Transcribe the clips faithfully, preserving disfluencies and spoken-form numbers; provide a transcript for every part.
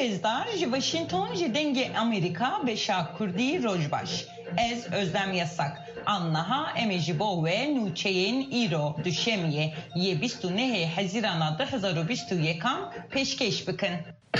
Gurezdar ji Washington ji dengê Amerîka beşa Kurdî rojbaş. Ez Özlem Yasak. Annaha em ê ji bo we nûçeyên îro duşemiyê yê bîst û nehê Hezîrana du hezar û bîst û yekan pêşkêş bikin.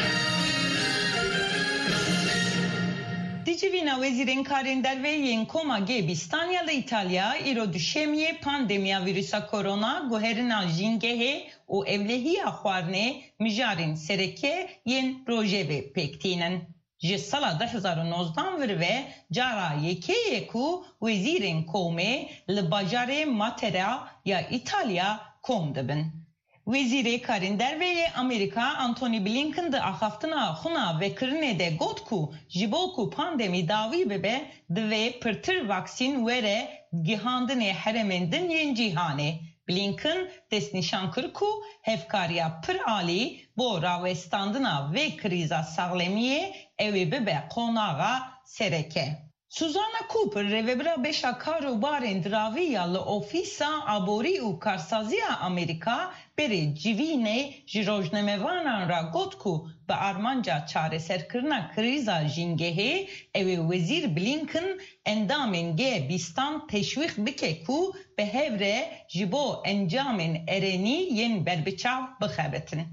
Di civîna wezîrên karên derve Koma Gebîstan ya li İtalya îro duşemiyê pandemiya vîrusa korona guherina jîngehê û evlehiya xwarinê mijarên sereke yên rojevê pêktînin. Ji sala du hezar û nozdan vir ve cara yekê ku wezîrên komê li bajarê Matera ya İtalya kom dibin. Wezîrê karên derveyê Amerîka Antony Blinken di axaftina xuna vekirinê de got ku ji bo ku pandemî dawî bibe divê pirtir vaksîn were gihandinê heremên din yên cîhanê. Blinken destnîşan kir ku hevkariya pir alî bo rawestandina vê krîza saxlemiyê ew ê bibe qonağa sereke. Suzana Cooper rêvebira beşa karûbarên diravî ya li Ofîsa Aborî û Karsaziya Amerîka berê civînê ji rojnamevanan ra got ku bi armanca çareserkirina krîza jîngehê ew ê Wezîr Blinken endamên G bîstan teşwîq bike ku bi hev re ji bo encamên erenî yên berbiçav bixebitin.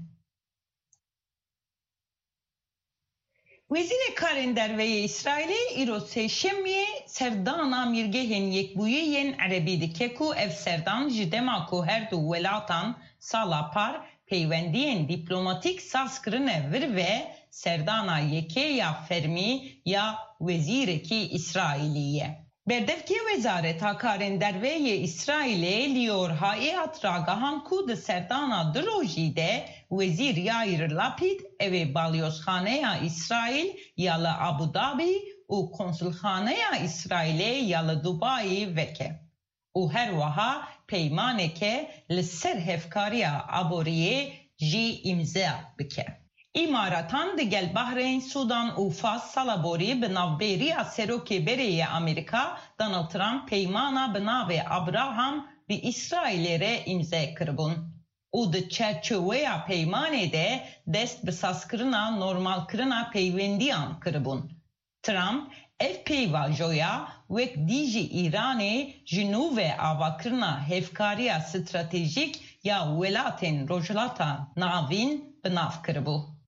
Wezîrê karên derveyê İsraîlê îro sêşemiyê serdana mîrgehên yekbûyî yên Erebî dike ku ev serdan ji dema ku her du welatan sala par peywendiyên dîplomatîk saz kirine vir ve serdana yekê ya fermî ya wezîrekî İsraîlî ye. Berdevkî Wezareta Karên Derveyê İsraîlê Lior Hayat ragahan ku di serdana du rojî de Wezîr Yair Lapid ev ê balyozxaneya İsraîl ya li Abu Dhabi û konsulxaneya İsraîlê ya li Dubayê veke. û her wiha peymaneke li ser hevkariya aboriyê jî îmza bike. İmaratan digel Bahreyn, Sudan û Fas salaborî bi navbêriya serokê berê Amerîka Donald Trump peymana bi navê Abraham bi İsraîlê re îmza kiribûn. û di çerçeweya peymanê de dest bi sazkirina normalkirina peywendiyan kiribûn. Trump ev peyva joya wek dijî İranê ji nû ve avakirina hevkariya stratejîk ya welatên Rojhilata Navîn bi nav kiribû.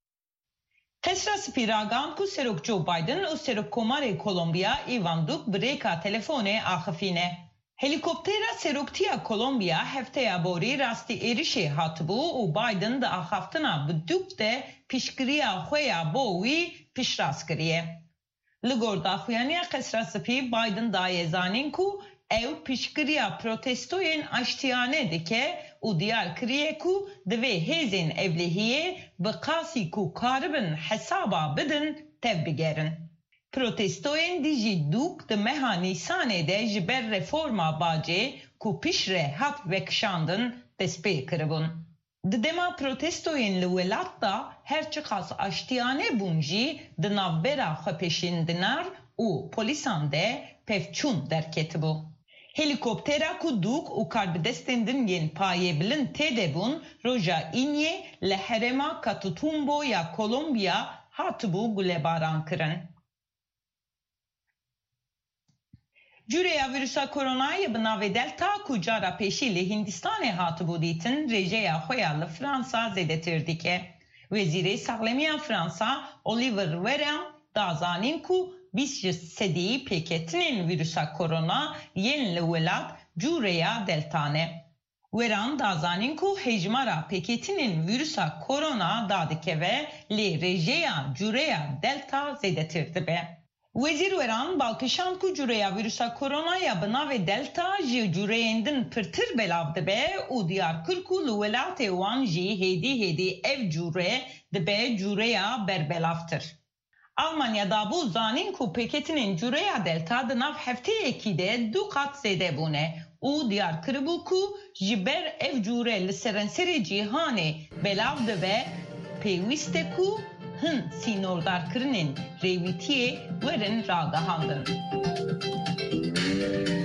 Qesra spîragan ku serok Joe Biden û serok Komarê Kolombiya Ivan Duque bi rêka telefonê axifîne. Helîkoptera seroktiya Kolombiya hefteya borî rastî êrişê hatibû û Biden di axaftina bi Duque de piştgiriya xwe ya bo wî piştrast kiriye. Li gor daxuyaniya Qesra Spî Biden daye zanîn ku ew piştgiriya protestoyên aştiyane dike û diyar kiriye ku divê hêzên evlehiyê bi qasî ku karibin hesaba bidin tev bigerin. Protestoyên dijî Duque di meha Nîsanê de ji ber reforma bacê ku piştre hat vekişandin destpê kiribûn. Di dema protestoyên li welat da her çi qas aştiyane bûn jî di navbera xwepêşîndinar û polîsan de pevçûn derketibû. Helîkoptera ku Duque û karbidestên din yên payê bilind têde bûn roja îniyê li herêma Catutumbo ya Kolombiya hatibû gulebaran kirin. Cüreya vîrusa koronayê bi navê Delta ku cara pêşî li Hindistanê hatibû dîtin rêjeya xwe ya li Fransa zêdetir dike. Wezîrê Saxlemiya Fransa Oliver Véran da zanîn ku bîst ji sedî pêketinên vîrusa korona yên li welat cûreya Delta ne. Véran da zanîn ku hejmara pêketinên vîrusa korona da dike ve lê rêjeya cûreya Delta zêdetir dibe. Wezîr Véran balkişand ku cûreya vîrusa koronaya bi navê Delta ji cûreyên din pirtir belav dibe û diyar kir ku li welatê wan jî hêdî hêdî ev cûre dibe cûreya berbelavtir. Almanya'da bû zanîn ku pêketinên cûreya Delta di nav hefteyekî de du qat zêde bûne û diyar kiribû ku ji ber ev cûre li serenserê cîhanê belav dibe pêwîst e ku hin sînordarkirinên rêwîtiyê werin ragihandin.